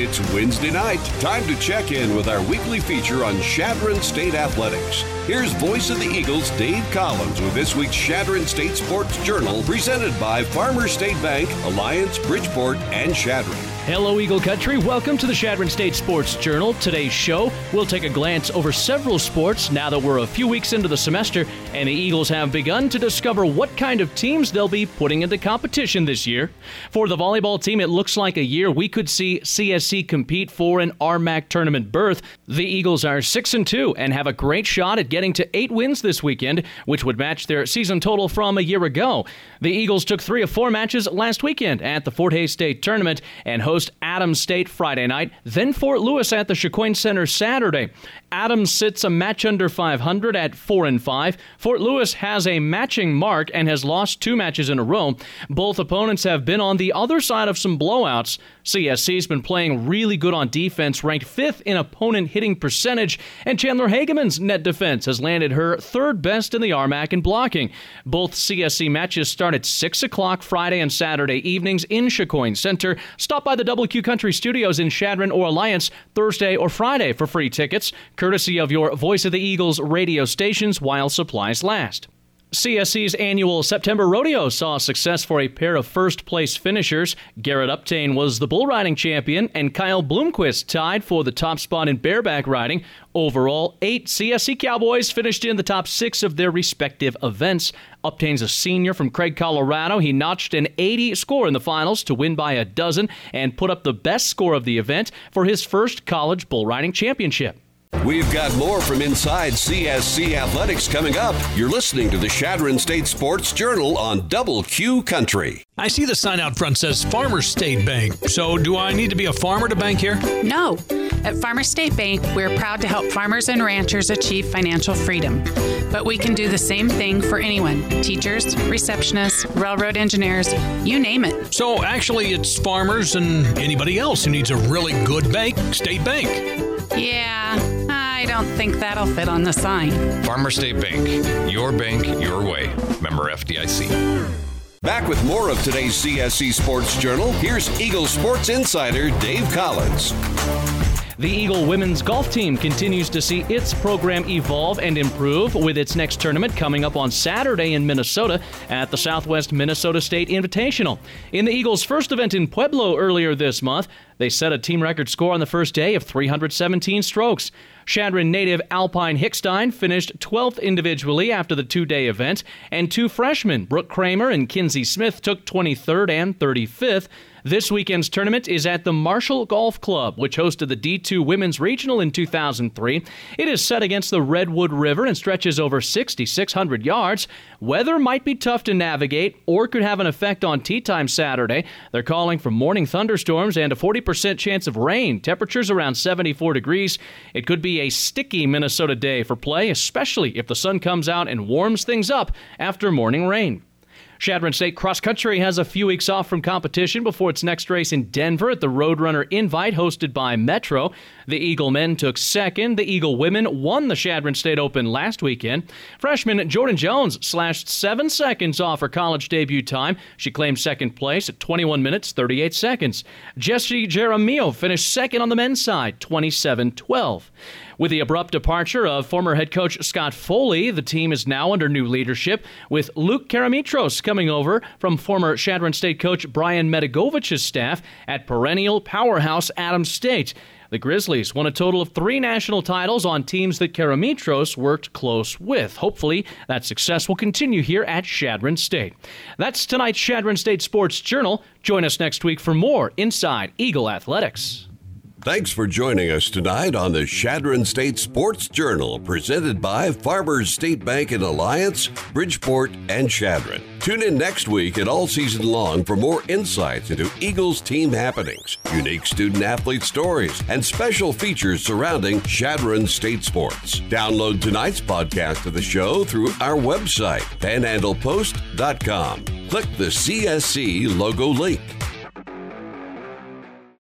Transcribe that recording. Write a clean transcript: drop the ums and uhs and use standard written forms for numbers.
It's Wednesday night. Time to check in with our weekly feature on Chadron State Athletics. Here's Voice of the Eagles, Dave Collins, with this week's Chadron State Sports Journal, presented by Farmers State Bank, Alliance, Bridgeport, and Chadron. Hello, Eagle Country. Welcome to the Chadron State Sports Journal. Today's show, we'll take a glance over several sports now that we're a few weeks into the semester, and the Eagles have begun to discover what kind of teams they'll be putting into competition this year. For the volleyball team, it looks like a year we could see CSC compete for an RMAC tournament berth. The Eagles are 6-2 and have a great shot at getting to 8 wins this weekend, which would match their season total from a year ago. The Eagles took 3 of 4 matches last weekend at the Fort Hays State Tournament and host Adams State Friday night, then Fort Lewis at the Chicoine Center Saturday. Adams sits a match under 500 at 4-5. Fort Lewis has a matching mark and has lost 2 matches in a row. Both opponents have been on the other side of some blowouts. CSC's been playing really good on defense, ranked 5th in opponent hitting percentage, and Chandler Hageman's net defense has landed her 3rd best in the RMAC in blocking. Both CSC matches start at 6 o'clock Friday and Saturday evenings in Chicoine Center. Stop by the WQ Country Studios in Chadron or Alliance Thursday or Friday for free tickets, courtesy of your Voice of the Eagles radio stations while supplies last. CSC's annual September Rodeo saw success for a pair of first-place finishers. Garrett Uptain was the bull riding champion, and Kyle Bloomquist tied for the top spot in bareback riding. Overall, 8 CSC Cowboys finished in the top 6 of their respective events. Uptain's a senior from Craig, Colorado. He notched an 80 score in the finals to win by a dozen and put up the best score of the event for his first college bull riding championship. We've got more from inside CSC Athletics coming up. You're listening to the Chadron State Sports Journal on Double Q Country. I see the sign out front says Farmers State Bank. So do I need to be a farmer to bank here? No. At Farmers State Bank, we're proud to help farmers and ranchers achieve financial freedom. But we can do the same thing for anyone. Teachers, receptionists, railroad engineers, you name it. So actually it's farmers and anybody else who needs a really good bank, State Bank. Yeah, I don't think that'll fit on the sign. Farmers State Bank. Your bank, your way. Member FDIC. Back with more of today's CSC Sports Journal, here's Eagles Sports Insider Dave Collins. The Eagle women's golf team continues to see its program evolve and improve with its next tournament coming up on Saturday in Minnesota at the Southwest Minnesota State Invitational. In the Eagles' first event in Pueblo earlier this month, they set a team record score on the first day of 317 strokes. Chadron native Alpine Hickstein finished 12th individually after the 2-day event, and 2 freshmen, Brooke Kramer and Kinsey Smith, took 23rd and 35th. This weekend's tournament is at the Marshall Golf Club, which hosted the D2 Women's Regional in 2003. It is set against the Redwood River and stretches over 6,600 yards. Weather might be tough to navigate or could have an effect on tee time Saturday. They're calling for morning thunderstorms and a 40% chance of rain. Temperatures around 74 degrees. It could be a sticky Minnesota day for play, especially if the sun comes out and warms things up after morning rain. Chadron State Cross Country has a few weeks off from competition before its next race in Denver at the Roadrunner Invite hosted by Metro. The Eagle men took 2nd. The Eagle women won the Chadron State Open last weekend. Freshman Jordan Jones slashed 7 seconds off her college debut time. She claimed 2nd place at 21 minutes, 38 seconds. Jesse Jaramillo finished 2nd on the men's side, 27-12. With the abrupt departure of former head coach Scott Foley, the team is now under new leadership, with Luke Karamitros coming over from former Chadron State coach Brian Medigovich's staff at perennial powerhouse Adams State. The Grizzlies won a total of 3 national titles on teams that Karamitros worked close with. Hopefully, that success will continue here at Chadron State. That's tonight's Chadron State Sports Journal. Join us next week for more Inside Eagle Athletics. Thanks for joining us tonight on the Chadron State Sports Journal, presented by Farmers State Bank in Alliance, Bridgeport, and Chadron. Tune in next week and all season long for more insights into Eagles team happenings, unique student-athlete stories, and special features surrounding Chadron State sports. Download tonight's podcast of the show through our website, panhandlepost.com. Click the CSC logo link.